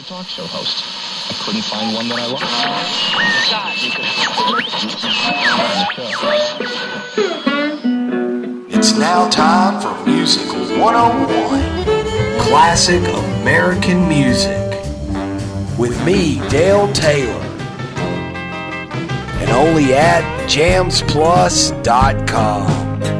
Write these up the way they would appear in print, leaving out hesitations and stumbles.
talk show host. I couldn't find one that I liked. It's now time for Music 101, classic American music, with me, Dale Taylor, and only at jamsplus.com.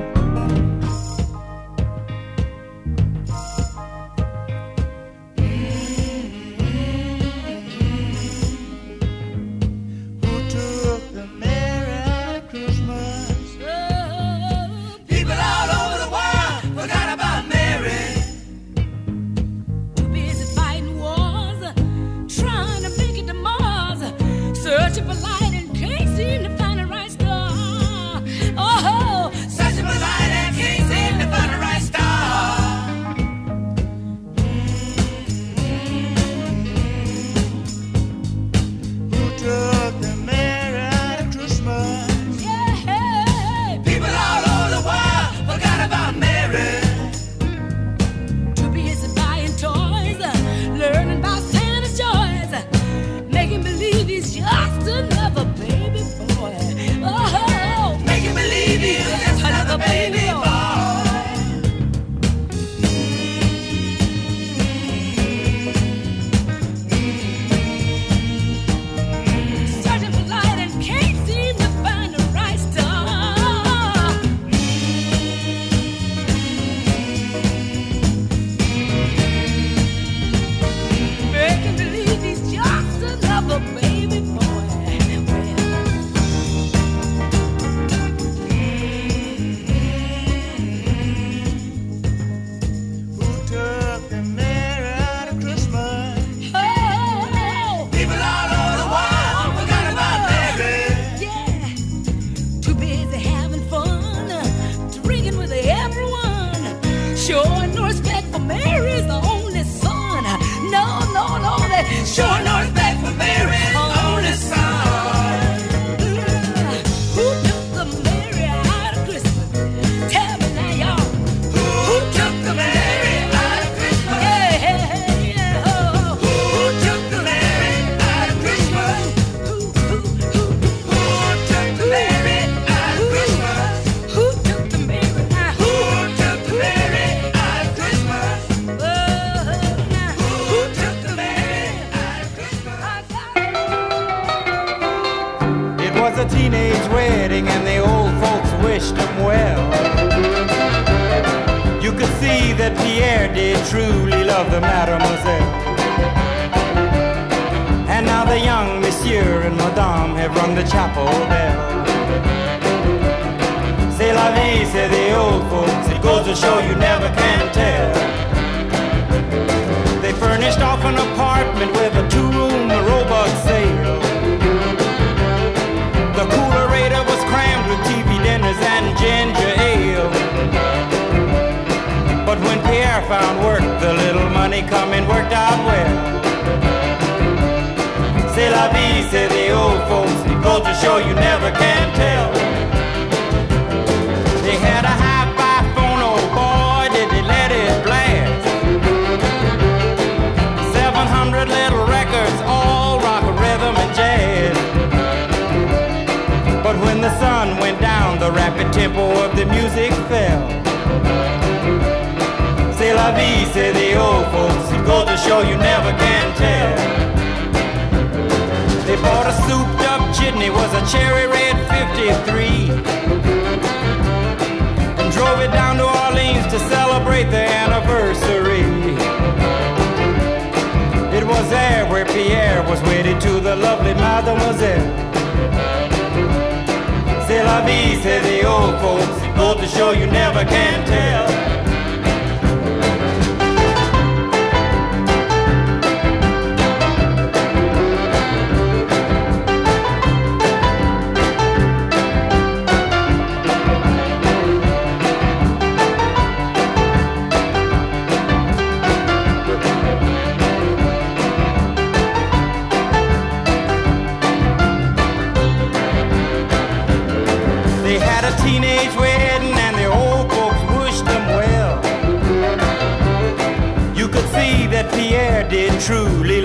Teenage wedding and the old folks wished them well. You could see that Pierre did truly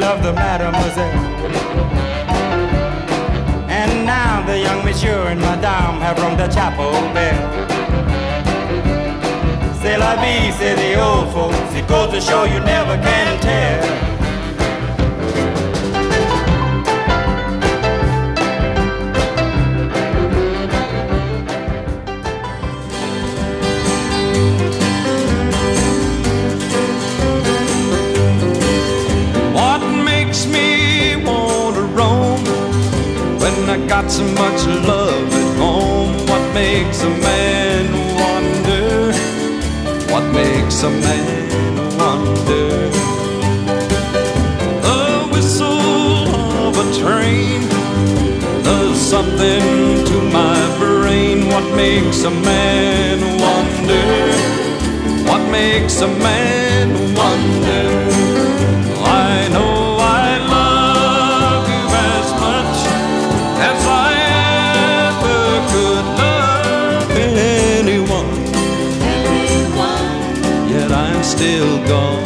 loved the mademoiselle. And now the young monsieur and madame have rung the chapel bell. C'est la vie, say the old folks. It goes to show you never can tell. I got so much love at home. What makes a man wonder? What makes a man wonder? The whistle of a train does something to my brain. What makes a man wonder? What makes a man wonder? I know I love you as much as I ever could love anyone. Yet I'm still gone.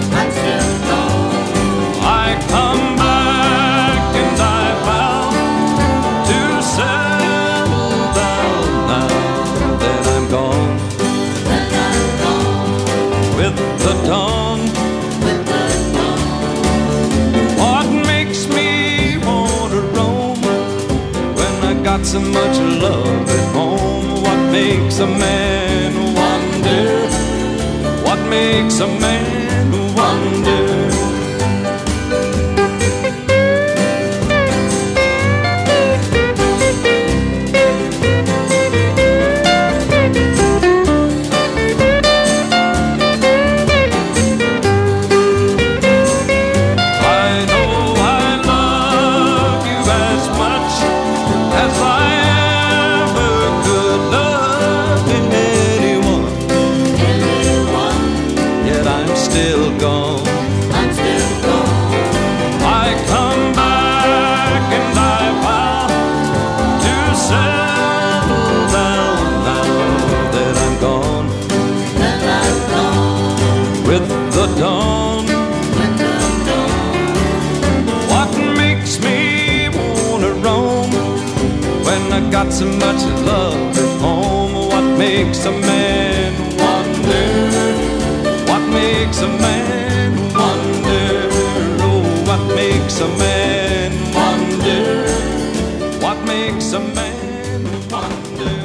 I come back and I vow to settle down now that I'm gone. With the dawn. What makes me wanna roam? Got so much love at home. What makes a man wonder? What makes a man wonder? Dawn. What makes me wanna roam when I got so much love at home? What makes a man wonder? What makes a man wonder? Oh, what makes a man wonder? What makes a man wonder?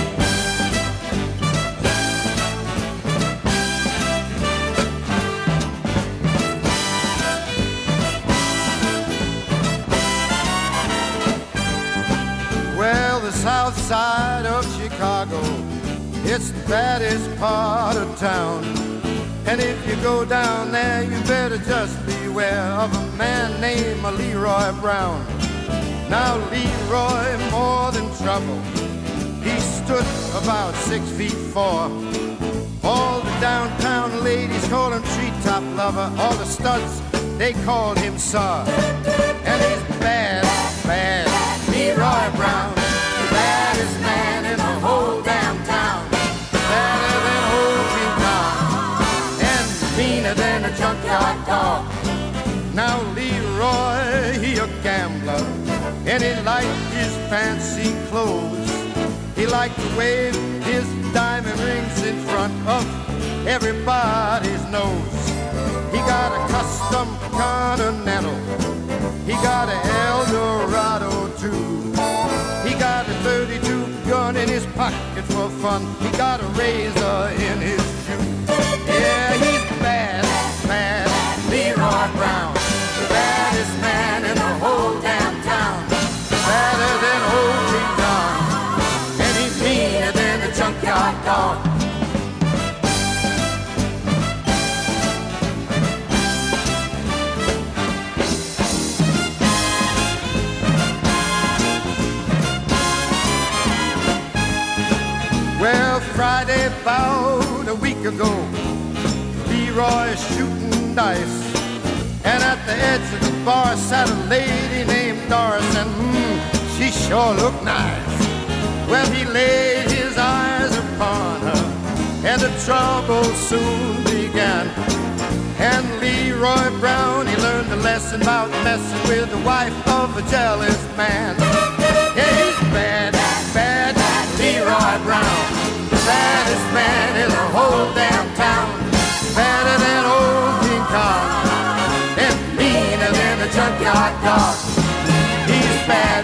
South side of Chicago, it's the baddest part of town. And if you go down there, you better just beware of a man named Leroy Brown. Now Leroy, more than trouble, he stood about 6'4". All the downtown ladies call him treetop lover. All the studs, they called him Sir. And he's bad, bad, Leroy Brown. Baddest man in the whole damn town. Badder than old King Kong, and meaner than a junkyard dog. Now Leroy, he a gambler, and he liked his fancy clothes. He liked to wave his diamond rings in front of everybody's nose. He got a custom Continental. He got an Eldorado too. He got a 32 gun in his pocket for fun. He got a razor in his shoe. Yeah, he's bad, bad, Leroy Brown. The baddest man in the whole damn town. Badder than old King Kong, and he's meaner than a junkyard dog. Well, Friday about a week ago, Leroy's shooting dice, and at the edge of the bar sat a lady named Doris, and she sure looked nice. Well, he laid his eyes upon her, and the trouble soon began. And Leroy Brown, he learned a lesson about messing with the wife of a jealous man. Yeah, he's bad, bad, Leroy Brown. The baddest man in the whole damn town. Badder than old King Kong, and meaner than a junkyard dog. He's bad,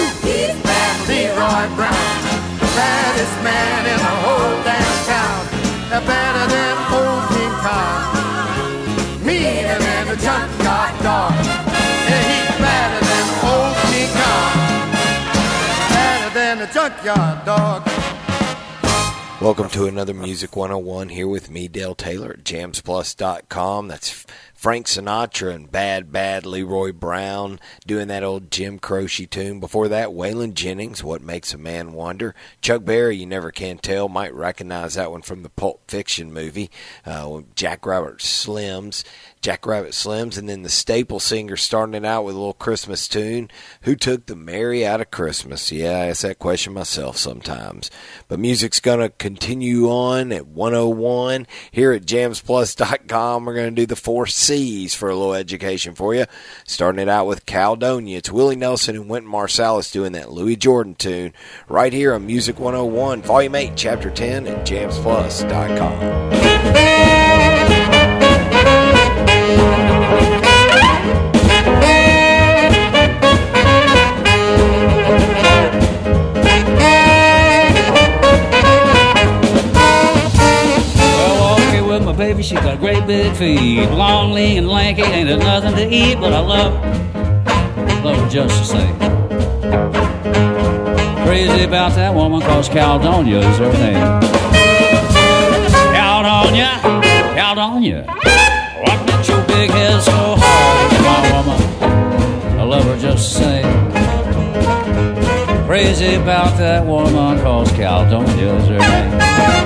Leroy Brown. The baddest man in the whole damn town. Better than old King Kong, meaner than a junkyard dog. Yeah, he's better than old King Kong, better than a junkyard dog. Welcome to another Music 101 here with me, Dale Taylor at jamsplus.com. That's Frank Sinatra and Bad Leroy Brown doing that old Jim Croce tune. Before that, Waylon Jennings, What Makes a Man Wonder. Chuck Berry, You Never Can Tell. Might recognize that one from the Pulp Fiction movie. Jack Rabbit Slims, and then the Staple Singers starting it out with a little Christmas tune. Who took the Mary out of Christmas? Yeah, I ask that question myself sometimes. But music's going to continue on at 101 here at jamsplus.com. We're going to do the 4 C's for a little education for you. Starting it out with Caledonia. It's Willie Nelson and Wynton Marsalis doing that Louis Jordan tune right here on Music 101, Volume 8, Chapter 10 at jamsplus.com. Baby, she got great big feet, long, lean, and lanky. Ain't there nothing to eat, but I love her just the same. Crazy about that woman, cause Caledonia is her name. Caledonia, what makes your big head so hard? My woman, I love her just the same. Crazy about that woman, cause Caledonia is her name.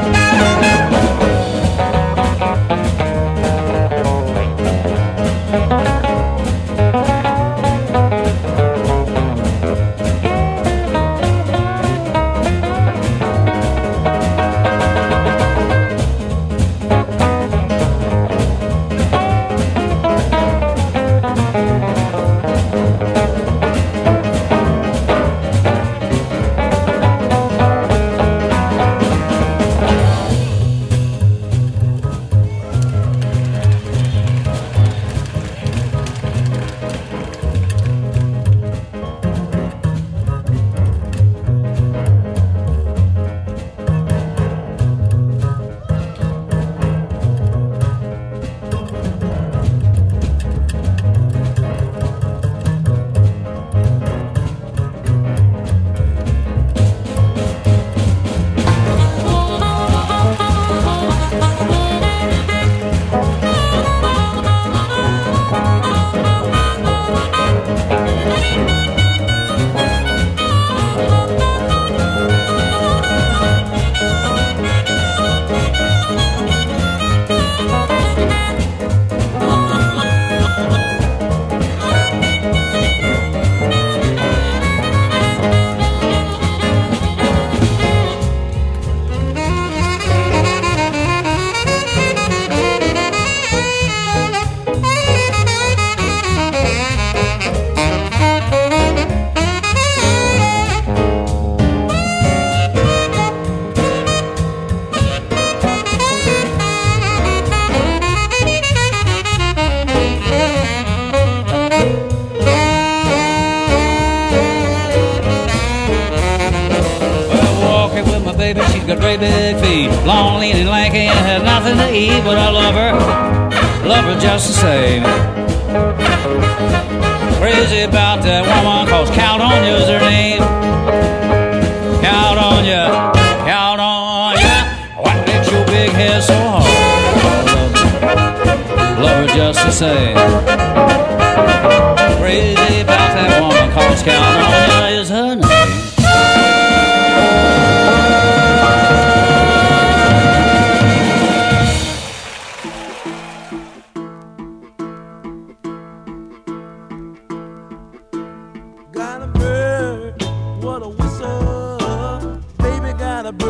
got great big feet, long, lean, and lanky, and had nothing to eat, but I love her just the same. Crazy about that woman, cause Caledonia's her name. Caledonia, what makes your big head so hard? Love her just the same. Crazy about that woman, cause Caledonia is her name.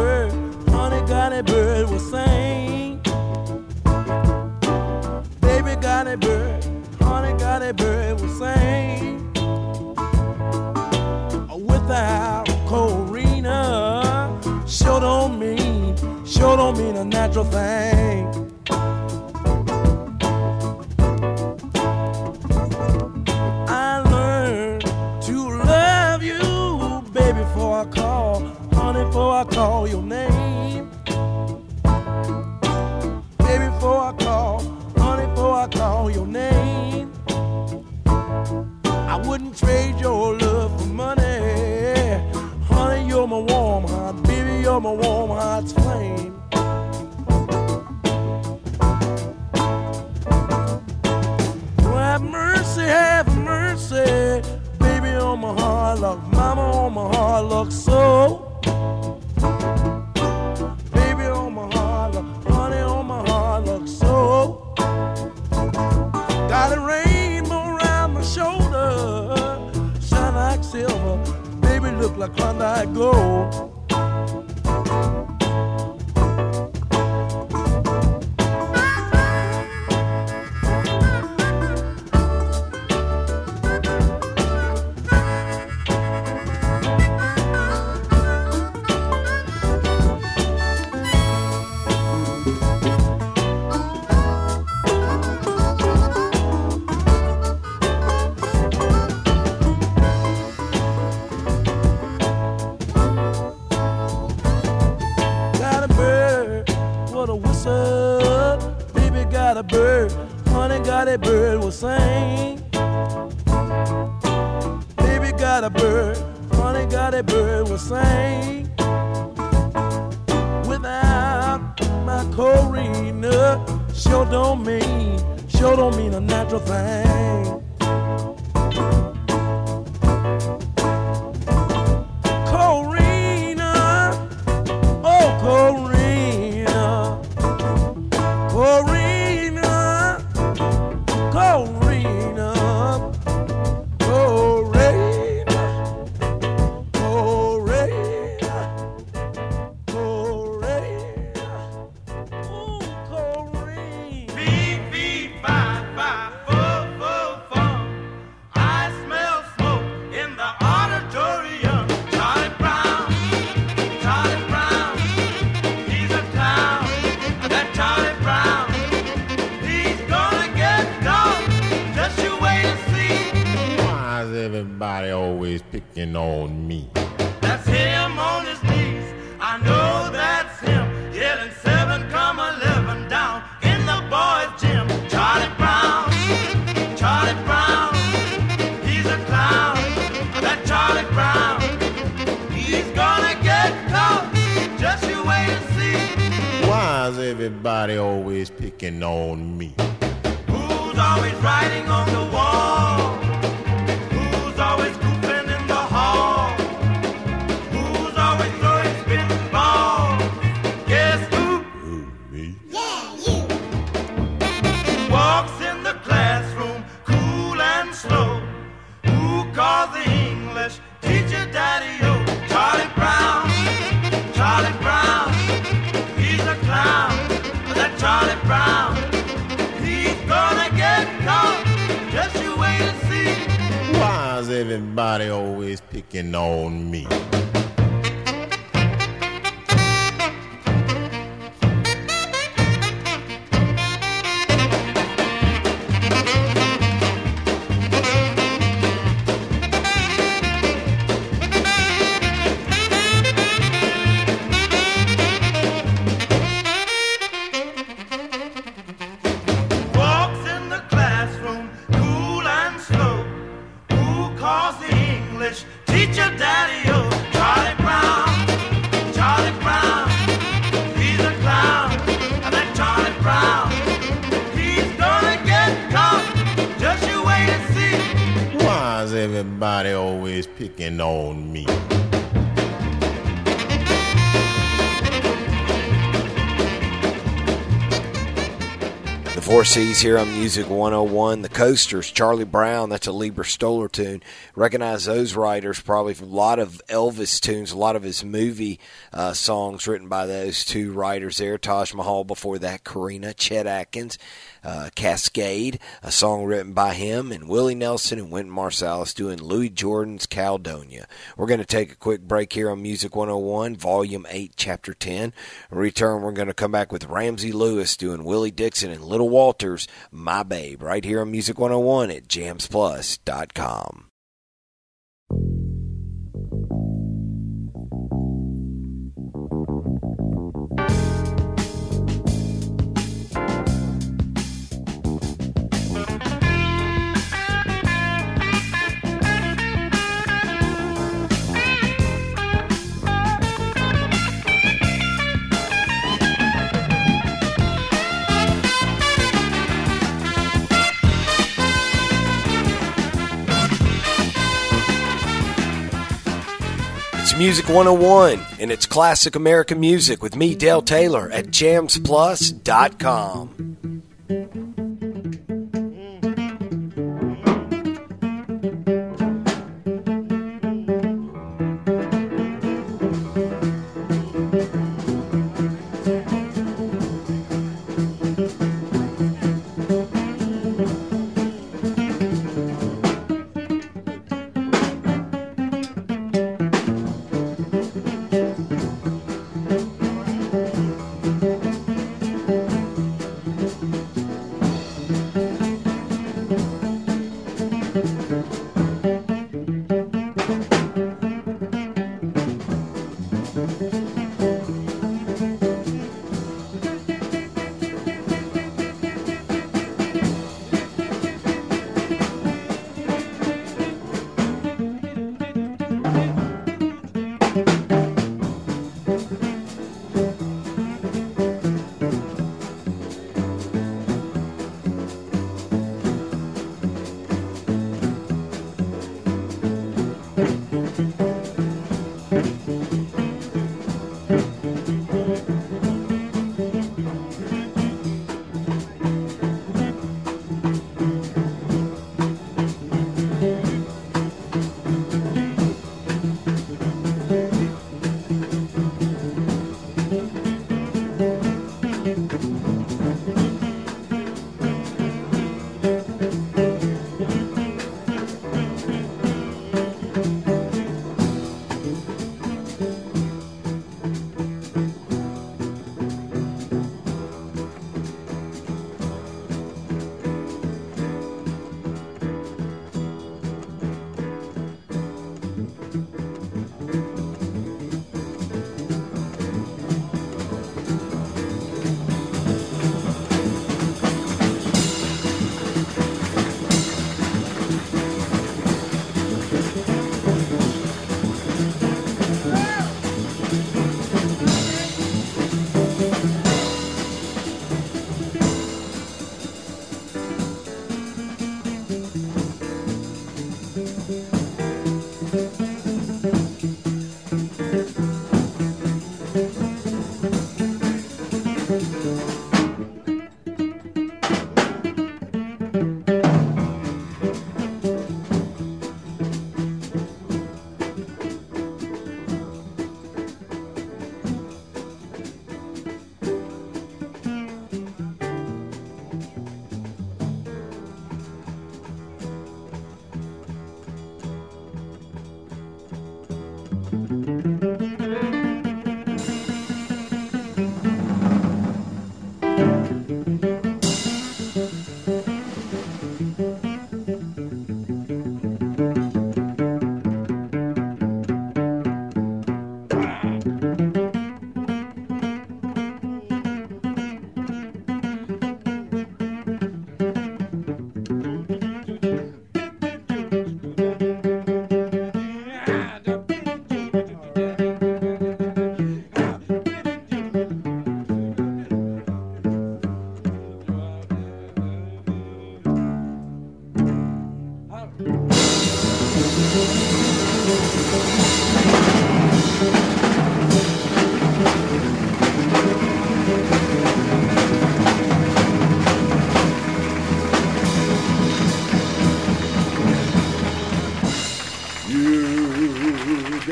Baby same without Corina. Sure don't mean a natural thing. I learned to love you, baby, before I call, honey, before I call your name. Baby, before I call, honey, before I call your name. I wouldn't trade your love for money. Honey, you're my warm heart, baby, you're my warm heart's flame. Have mercy, baby, on my hard luck, mama, on my hard luck, so. Baby, on my hard luck, honey, on my hard luck, so. Got a rainbow around my shoulder, shine like silver, baby, look like Klondike gold. Got a bird, honey, got a bird will sing. Baby got a bird, honey, got a bird will sing. Without my Corina, sure don't mean a natural thing. Corina, oh Corina, Corina. Corina, Corina, Corina, Corina, ooh, Corina. Beep, beep, bye, bye, four, four, four. I smell smoke in the auditorium. Charlie Brown, he's a clown. That Charlie Brown. Everybody always picking on me. That's him on his knees. I know that's him. Yelling 7, 11 down in the boys' gym. Charlie Brown, he's a clown. That Charlie Brown, he's gonna get caught. Just you wait and see. Why is everybody always picking on me? Who's always writing on the wall? Always goofing in the hall. Who's always throwing spinning balls? Guess who? Me. Yeah, you. Walks in the classroom, cool and slow. Who calls the English teacher Daddy-O? Charlie Brown, he's a clown. That Charlie Brown, he's gonna get caught. Just you wait and see. Why is everybody always picking on me? Teacher Daddy-O, Charlie Brown, he's a clown. And that Charlie Brown, he's gonna get caught. Just you wait and see. Why is everybody always picking on me? Four C's here on Music 101. The Coasters, Charlie Brown, that's a Lieber Stoller tune. Recognize those writers probably from a lot of Elvis tunes, a lot of his movie songs written by those two writers there. Taj Mahal before that, Karina, Chet Atkins, Cascade, a song written by him, and Willie Nelson and Wynton Marsalis doing Louis Jordan's Caledonia. We're going to take a quick break here on Music 101, Volume 8, Chapter 10. In return, we're going to come back with Ramsey Lewis doing Willie Dixon and Little Walters, My Babe, right here on Music 101 at jamsplus.com. Music 101, and it's classic American music with me, Dale Taylor, at jamsplus.com.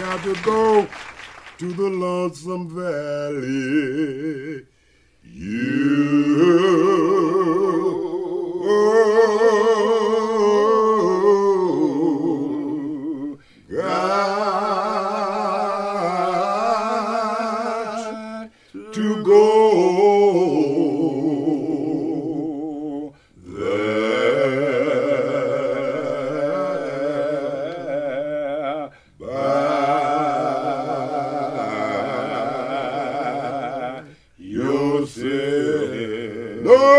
got to go to the Lonesome Valley. You got to go there by yourself.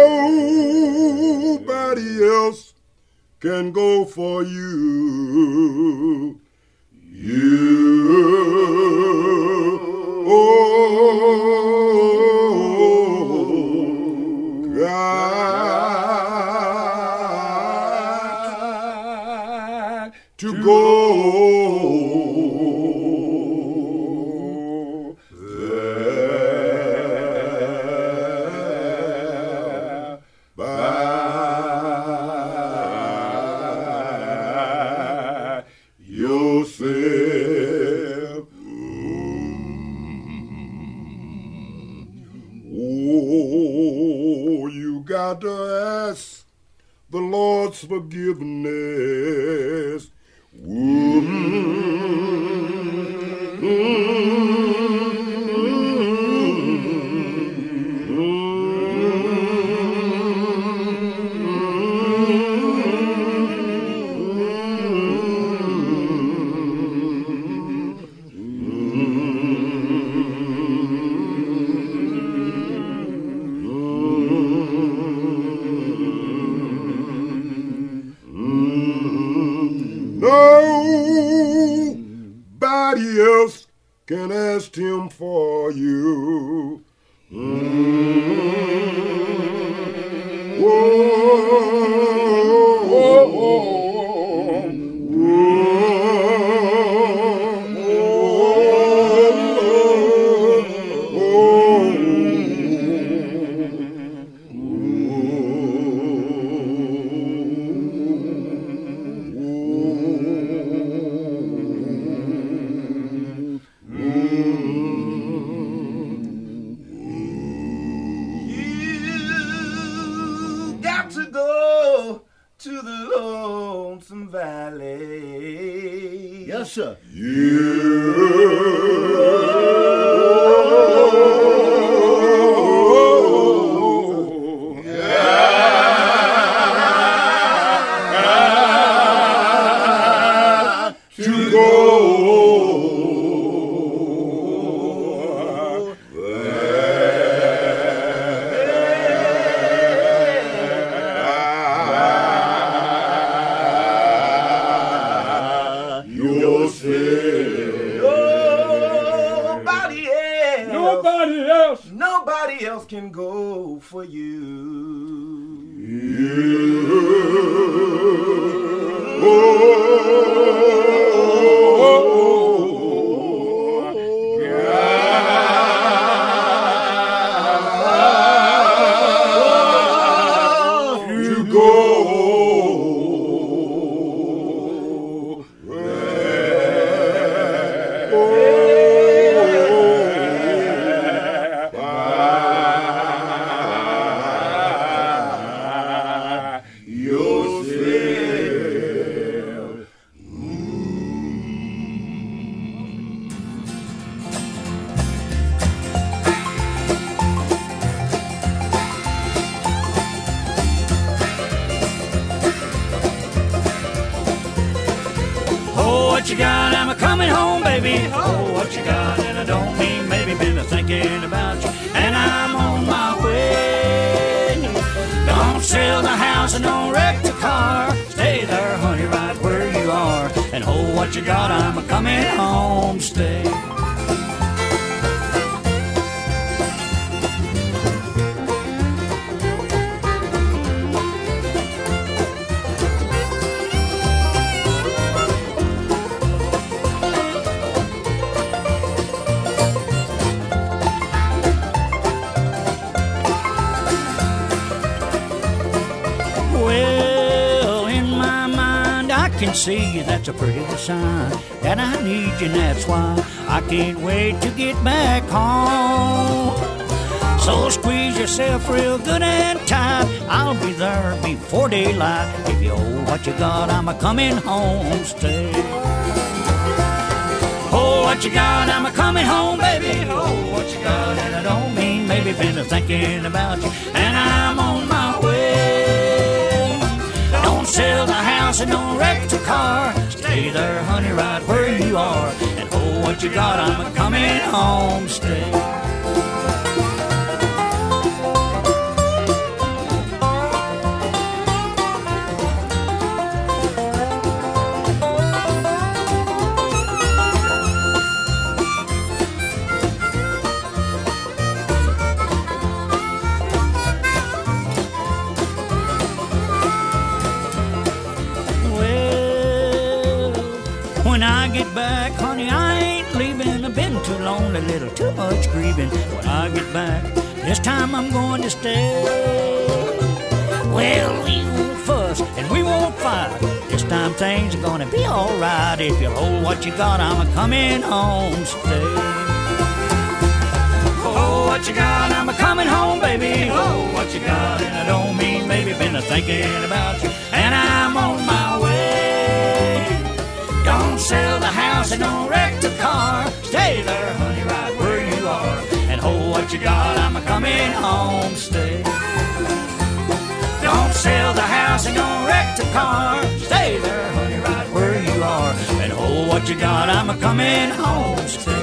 Nobody else can go for you. Got to go there by yourself. Oh, you got to ask the Lord's forgiveness. Nobody else can ask him for you. Got to go to the Lonesome Valley. Yes, sir. To go Nobody else can go for Oh, what you got? I'm a-coming home, baby. Oh, what you got? And I don't mean maybe, been a-thinking about you. And I'm on my way. Don't sell the house and don't wreck the car. Stay there, honey, right where you are. And oh, what you got? I'm a-coming home, stay. can see that's a pretty good sign that I need you, and that's why I can't wait to get back home. So squeeze yourself real good and tight. I'll be there before daylight. If you hold what you got, I'm a-coming home stay. Oh, what you got, I'm a-coming home, baby. Oh, what you got, and I don't mean maybe. Been thinking about you, and I'm on my way. Don't sell the house and don't wreck the car. Stay there, honey, right where you are. And oh, what you got, I'm a-coming home stay. When I get back, honey, I ain't leaving. I've been too lonely, little too much grieving. When I get back, this time I'm going to stay. Well, we won't fuss and we won't fight. This time things are gonna be alright. If you hold what you got, I'm a-coming home stay. Oh, what you got, I'm a-coming home, baby. Oh, what you got, and I don't mean maybe. Been thinking about you, and I'm on my way. Don't sell the house and don't wreck the car. Stay there, honey, right where you are. And hold what you got, I'm a-coming home stay. Don't sell the house and don't wreck the car. Stay there, honey, right where you are. And hold what you got, I'm a-coming home stay.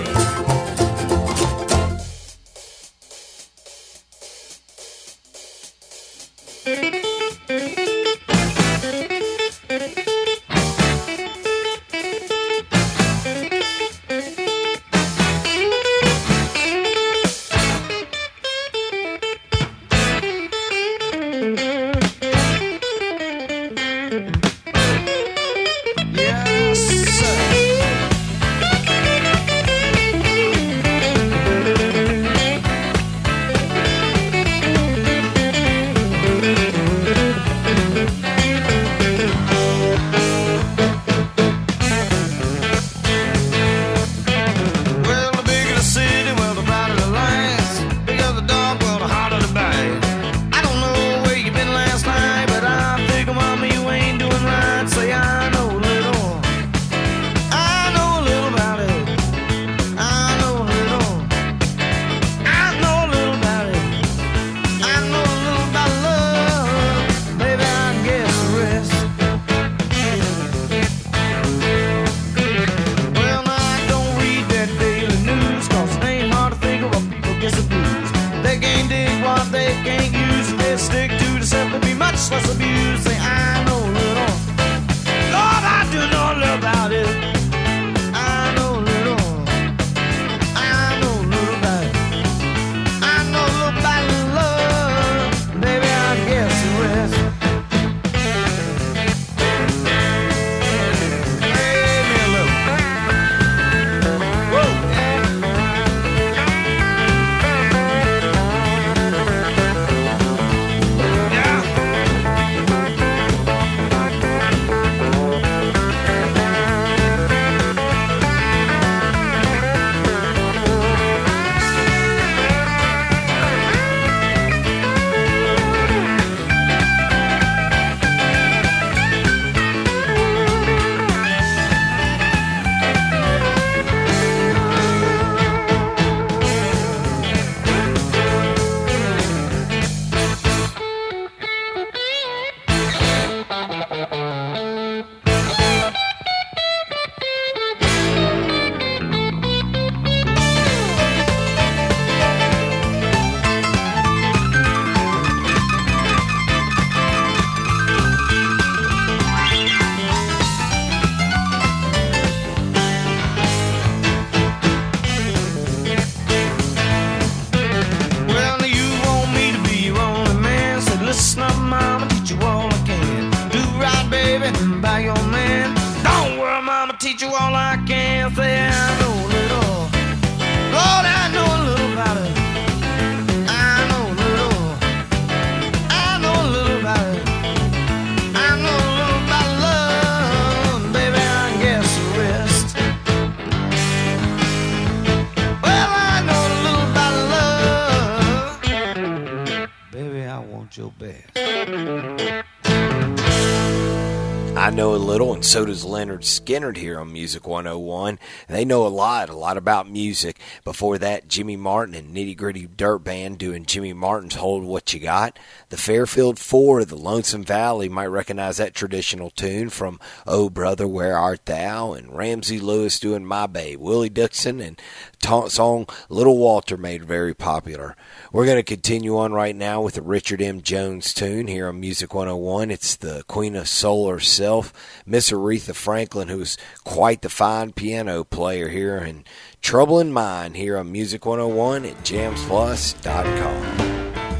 little, and so does Leonard Skinner here on Music 101. They know a lot about music. Before that, Jimmy Martin and Nitty Gritty Dirt Band doing Jimmy Martin's Hold What You Got. The Fairfield Four of the Lonesome Valley might recognize that traditional tune from Oh Brother, Where Art Thou? And Ramsey Lewis doing My Babe. Willie Dixon and song Little Walter made very popular. We're going to continue on right now with the Richard M. Jones tune here on Music 101. It's the Queen of Soul herself, Miss Aretha Franklin, who's quite the fine piano player here, and Trouble in Mind here on Music 101 at jamsplus.com.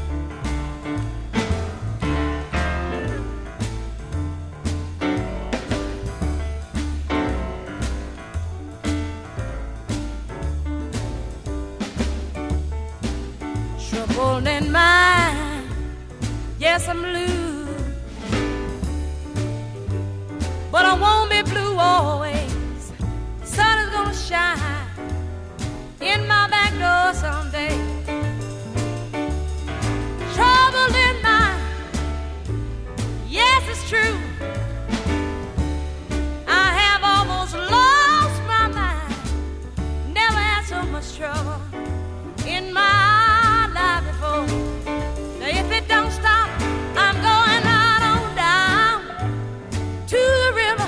Trouble in mind, yes, I'm blue, but I won't be blue always. The sun is gonna shine in my back door someday. Trouble in mind, yes, it's true. I have almost lost my mind, never had so much trouble in my life before. Now if it don't stop, I'm going right on down to the river.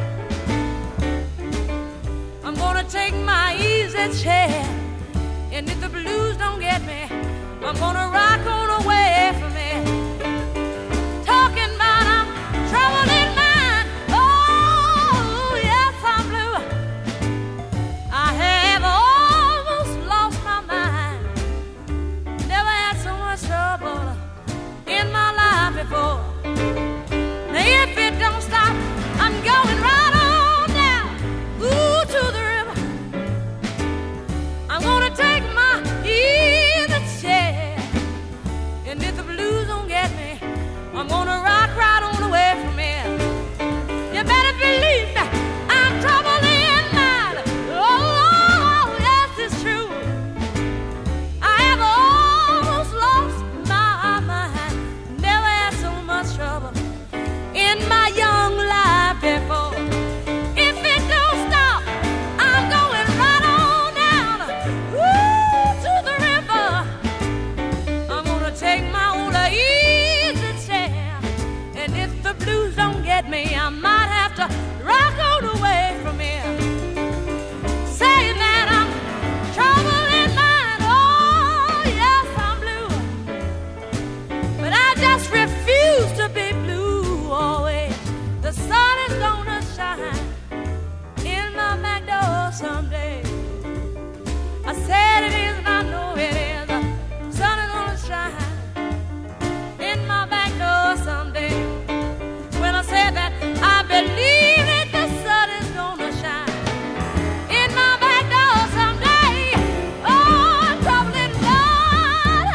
I'm gonna take my easy chair, and if the blues don't get me, I'm gonna rock on away from it. Talking about I'm trouble in mind. Oh, yes, I'm blue. I have almost lost my mind. Never had so much trouble in my life before. Now if it don't stop, I'm going right on down, ooh, to the river. I'm gonna take my easy chair, and if the blues don't get me, I'm gonna rock right on away from here. You better believe that I'm trouble in mind. Oh, yes, it's true. I have almost lost my mind. Never had so much trouble in my young life before. If it don't stop, I'm going right on down, ooh, to the river. I'm gonna take my old easy chair, and if the blues don't get me, I might have to rock on away from here. Saying that I'm trouble in mind. Oh, yes, I'm blue, but I just refuse to be blue always. The sun is gonna shine in my back door someday. I said it is, and I know it is. The sun is gonna shine in my back door someday. When I said that, I believe it, the sun is gonna shine in my back door someday. Oh, trouble in mind,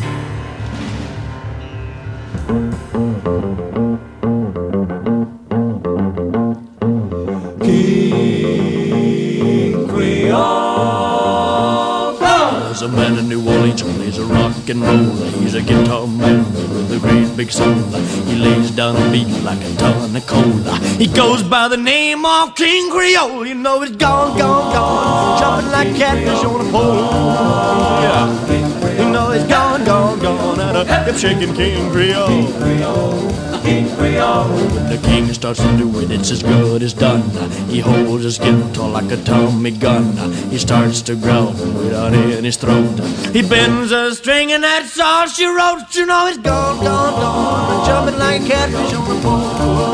King Creole. There's a man in New Orleans, he's a rock and roller. He's a guitar man with a great big soul. He lays down a beat like a ton of cola. He goes by the name of King Creole. You know he's gone, gone, gone, jumping like catfish on a pole. Yeah, you know he's gone, gone, gone, at a hip-shaking King Creole. King Creole. When the king starts to do it, it's as good as done. He holds his guitar like a Tommy gun. He starts to growl without in his throat. He bends a string and that's all she wrote. You know he's gone, gone, gone, jumping like a catfish on the pole.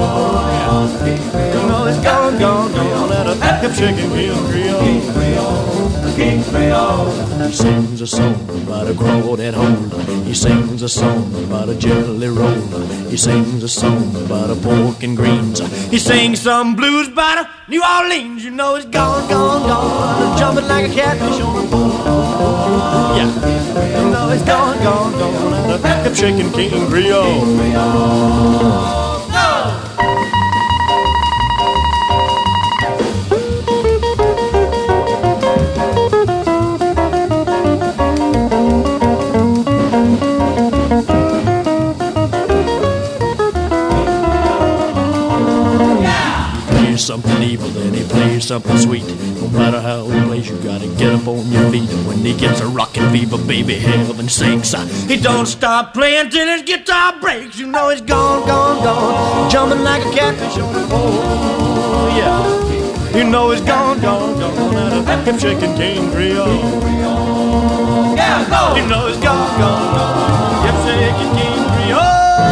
You know he's gone, gone, gone, at a hip-shaking King Creole. King Creole. He sings a song about a crawdad hole. He sings a song about a jelly roll. He sings a song about a pork and greens. He sings some blues about a New Orleans. You know he's gone, gone, gone, jumping like a catfish on a pole. Yeah, you know he's gone, gone, gone, at a hip-shaking King Creole. then he plays something sweet. No matter how he plays, you gotta get up on your feet. And when he gets a rockin' fever, baby, heaven sinks. He don't stop playing till his guitar breaks. You know he's gone, gone, gone, jumping like a catfish on the pole. Yeah, you know he's gone, gone, gone, out of hip shaking King Creole. Yeah, go. You know he's gone, gone, gone, hip shaking King Creole.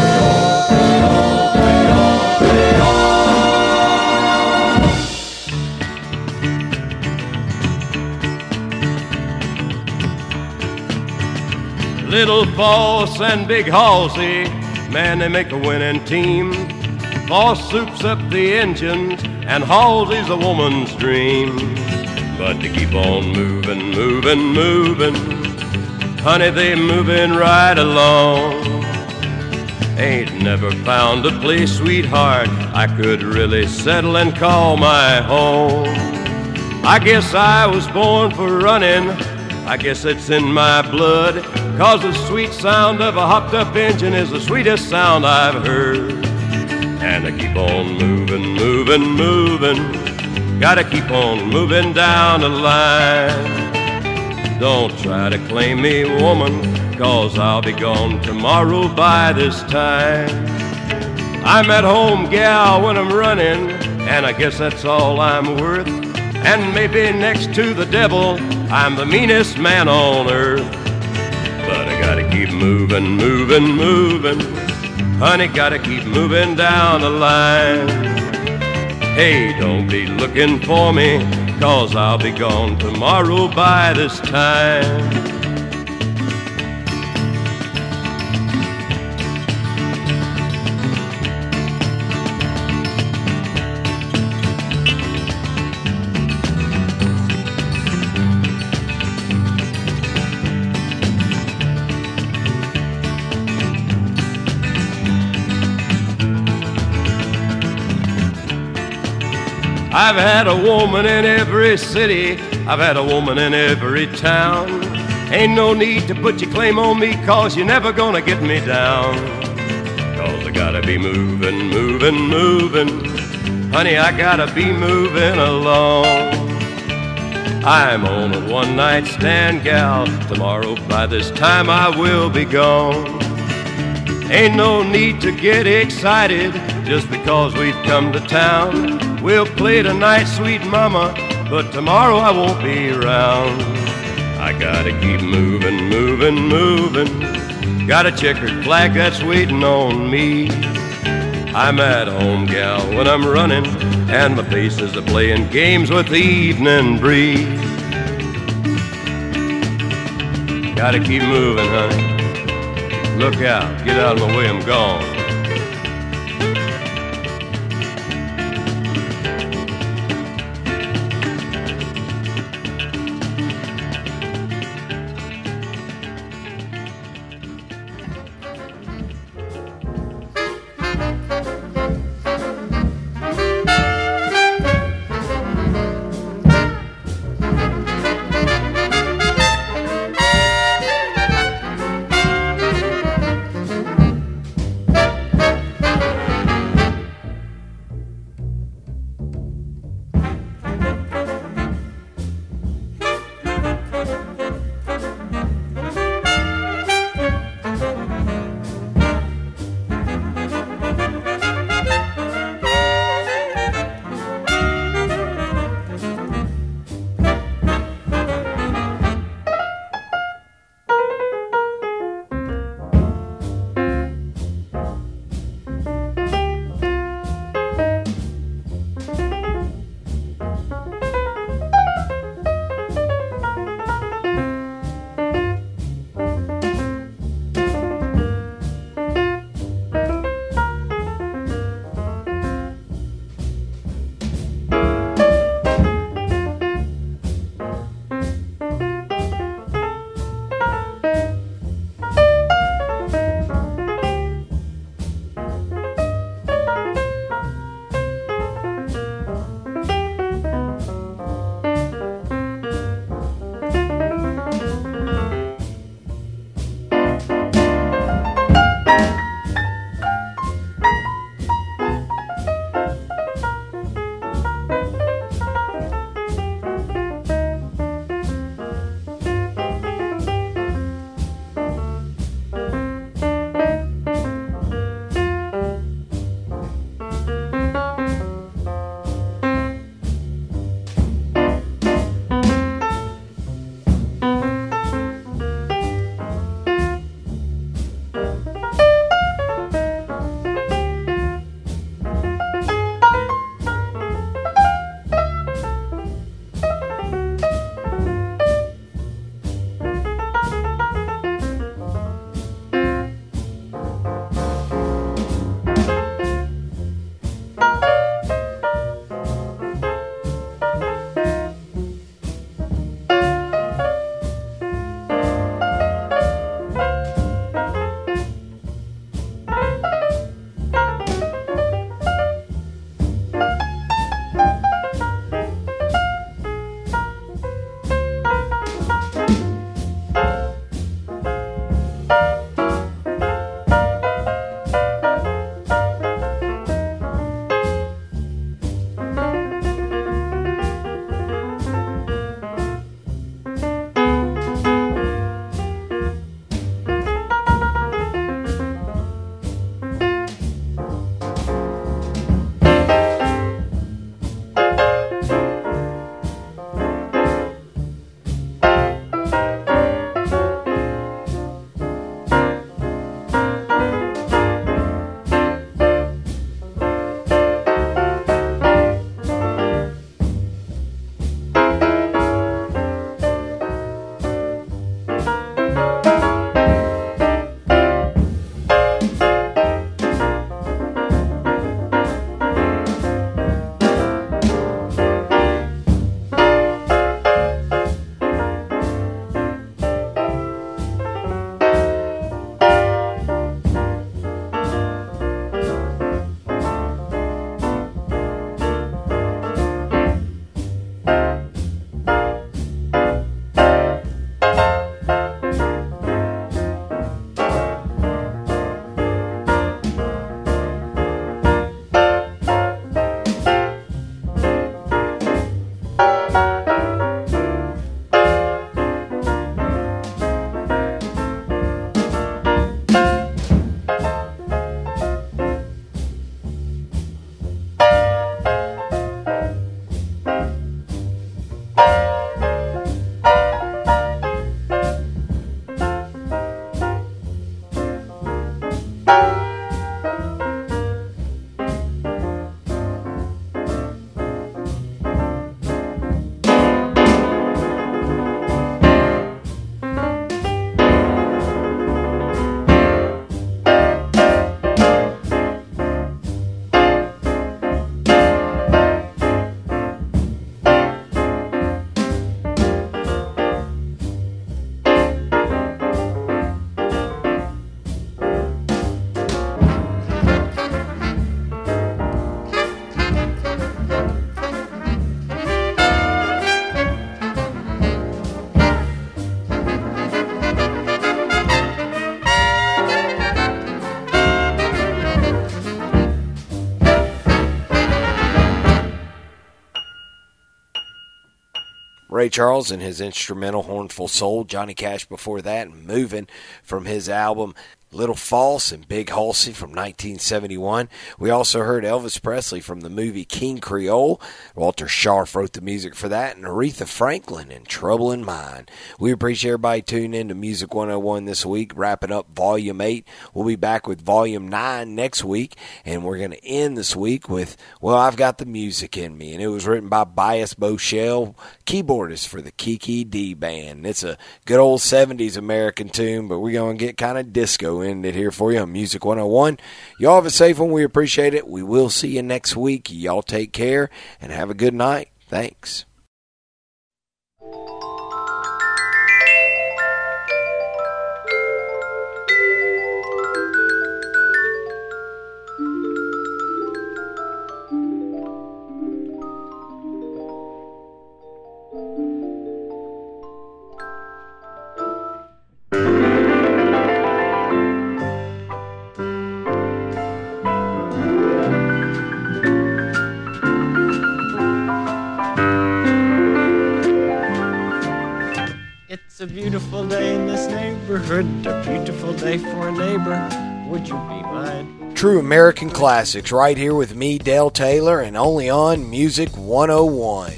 Little Boss and Big Halsey, man, they make a winning team. Boss soups up the engines, and Halsey's a woman's dream. But to keep on moving, moving, moving, honey, they moving right along. Ain't never found a place, sweetheart, I could really settle and call my home. I guess I was born for running, I guess it's in my blood, 'cause the sweet sound of a hopped-up engine is the sweetest sound I've heard. And I keep on moving, moving, moving, gotta keep on moving down the line. Don't try to claim me, woman, 'cause I'll be gone tomorrow by this time. I'm at home, gal, when I'm running, and I guess that's all I'm worth. And maybe next to the devil, I'm the meanest man on earth. But I gotta keep moving, moving, moving, honey, gotta keep moving down the line. Hey, don't be looking for me, 'cause I'll be gone tomorrow by this time. I've had a woman in every city, I've had a woman in every town. Ain't no need to put your claim on me, 'cause you're never gonna get me down. 'Cause I gotta be moving, moving, moving, honey, I gotta be moving along. I'm on a one-night stand, gal, tomorrow by this time I will be gone. Ain't no need to get excited just because we've come to town. We'll play tonight, sweet mama, but tomorrow I won't be around. I gotta keep moving, moving, moving, got a checkered flag that's waiting on me. I'm at home, gal, when I'm running, and my faces are playing games with the evening breeze. Gotta keep moving, honey. Look out, get out of my way, I'm gone. Ray Charles and his instrumental Hornful Soul. Johnny Cash before that, and Moving from his album Little False and Big Halsey from 1971. We also heard Elvis Presley from the movie King Creole. Walter Scharf wrote the music for that, and Aretha Franklin in Trouble in Mind. We appreciate everybody tuning in to Music 101 this week, wrapping up Volume 8. We'll be back with Volume 9 next week, and we're going to end this week with, well, I've Got the Music in Me, and it was written by Bias Boshell, keyboardist for the Kiki D Band. It's a good old 70s American tune, but we're going to get kind of disco in it here for you on Music 101. Y'all have a safe one. We appreciate it. We will see you next week. Y'all take care and have a good night. Thanks. It's a beautiful day in this neighborhood, a beautiful day for a neighbor. Would you be mine? True American classics right here with me, Dale Taylor, and only on Music 101.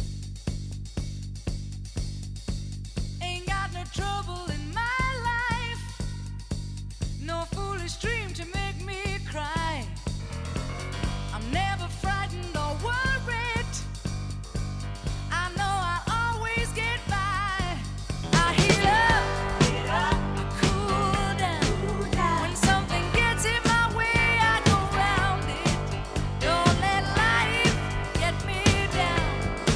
Ain't got no trouble in my life, no foolish dream to make me cry. I'm never frightened or worried, I know I'll always get by. I heat up, I cool down. When something gets in my way, I go round it. Don't let life get me down.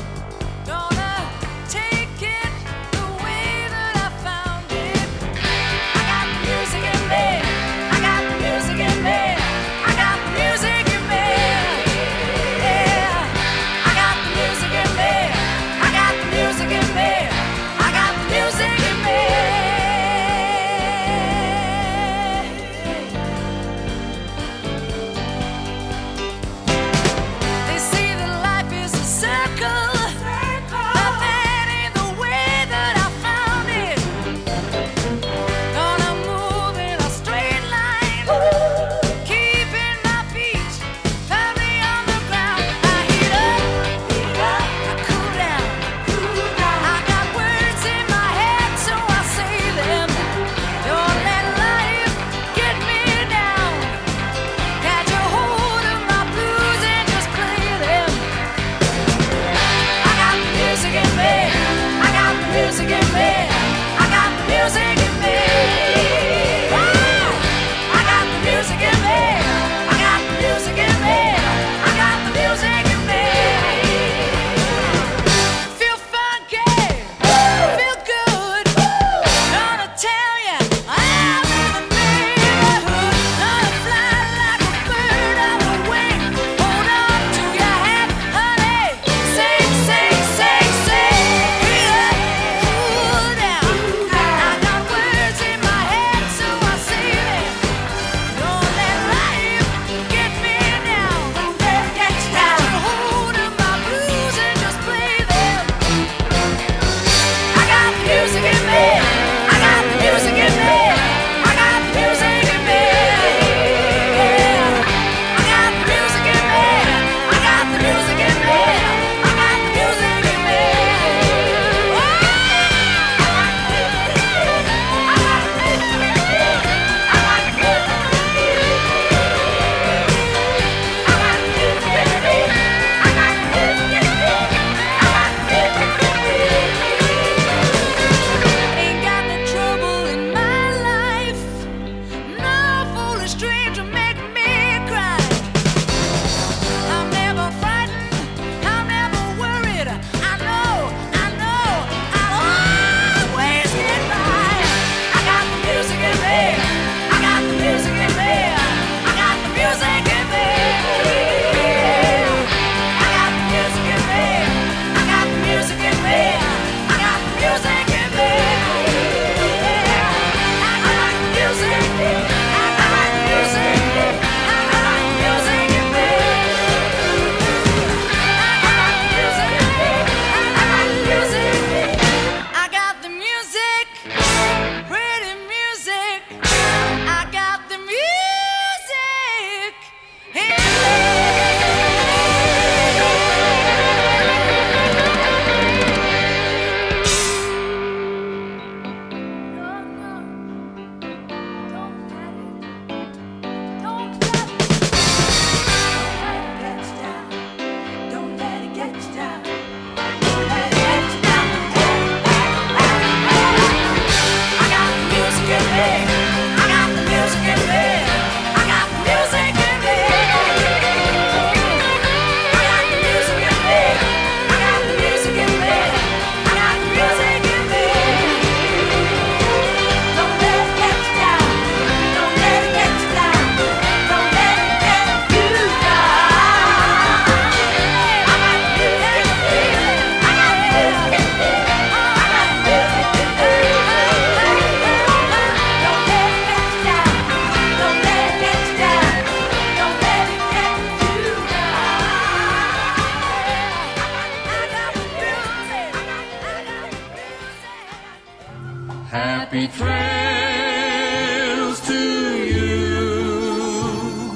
Happy trails to you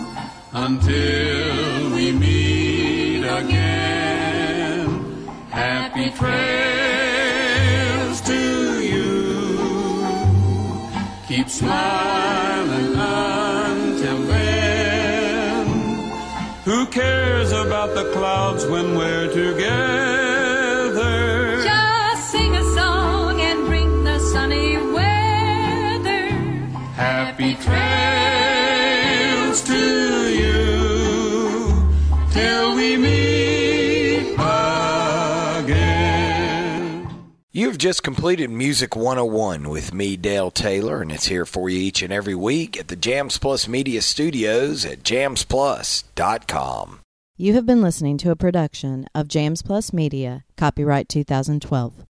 until we meet again. Happy trails to you. Keep smiling until then. Who cares about the clouds when we're together? Just sing a song and bring the sunny weather. Happy trails to you till we meet again. You've just completed Music 101 with me, Dale Taylor, and it's here for you each and every week at the Jams Plus Media Studios at jamsplus.com. You have been listening to a production of Jams Plus Media, copyright 2012.